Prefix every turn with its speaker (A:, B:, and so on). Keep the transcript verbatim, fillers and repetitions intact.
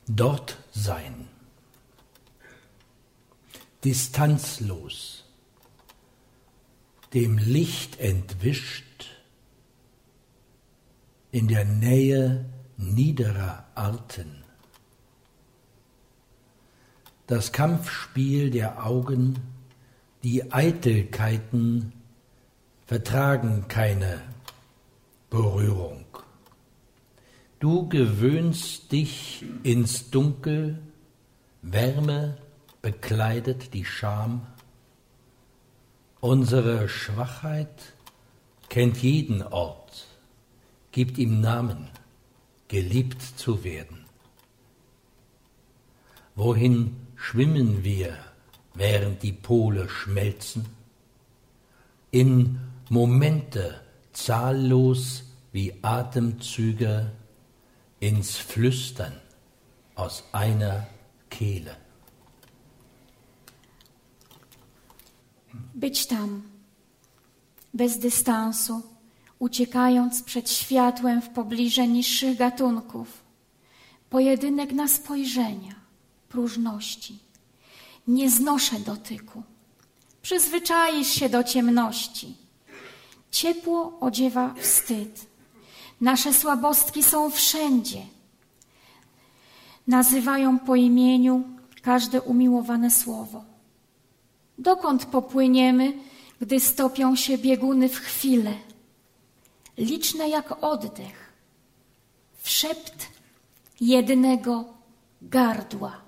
A: dort sein. Distanzlos, dem Licht entwischt, in der Nähe niederer Arten. Das Kampfspiel der Augen, die Eitelkeiten vertragen keine Berührung. Du gewöhnst dich ins Dunkel, Wärme bekleidet die Scham. Unsere Schwachheit kennt jeden Ort, gibt ihm Namen, geliebt zu werden. Wohin schwimmen wir, während die Pole schmelzen? In Momente zahllos wie Atemzüge ins Flüstern aus einer Kehle.
B: Być tam, bez dystansu, uciekając przed światłem w pobliże niższych gatunków. Pojedynek na spojrzenia, próżności. Nie znoszę dotyku. Przyzwyczaisz się do ciemności. Ciepło odziewa wstyd. Nasze słabostki są wszędzie. Nazywają po imieniu każde umiłowane słowo. Dokąd popłyniemy, gdy stopią się bieguny w chwilę? Liczne jak oddech, w szept jednego gardła.